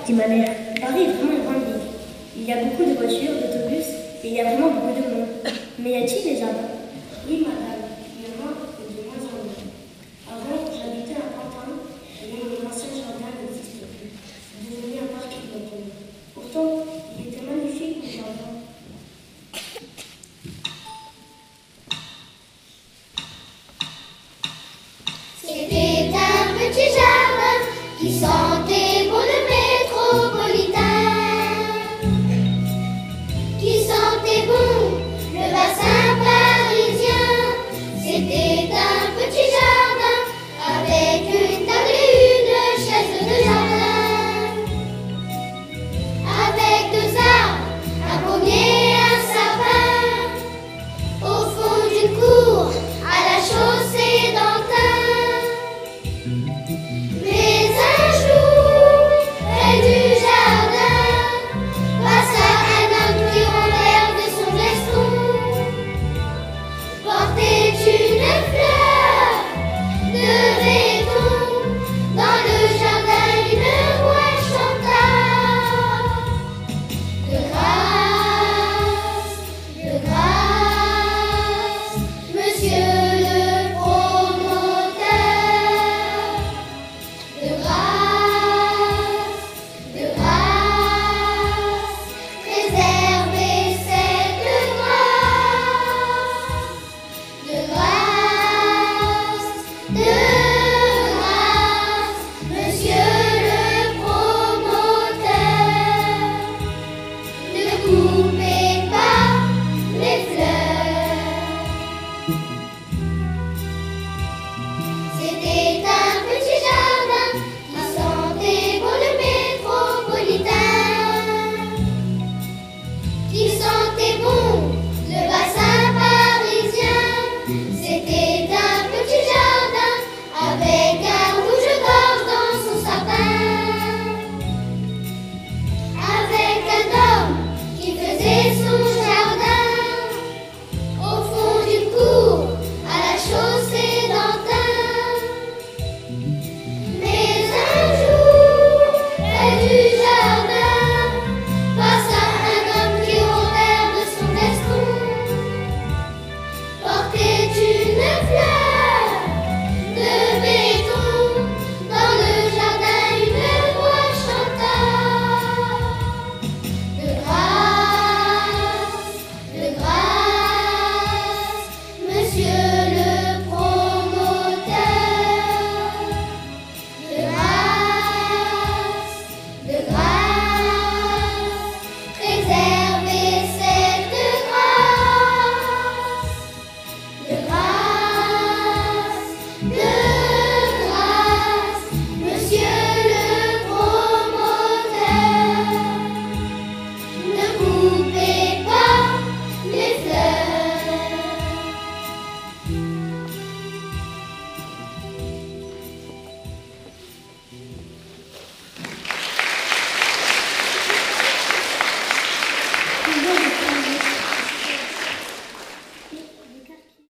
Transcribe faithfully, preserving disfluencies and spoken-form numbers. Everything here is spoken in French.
dit ma mère. Paris est vraiment une grande ville. Il y a beaucoup de voitures, d'autobus, et il y a vraiment beaucoup de monde. Mais y a-t-il des jardins? Oui, madame, il y en a et de moins en moins. Avant, j'habitais à Pantin, et mon ancien jardin n'existe plus. C'est devenu un parc maintenant. Pourtant, il était magnifique, mon jardin. C'était un petit jardin qui sent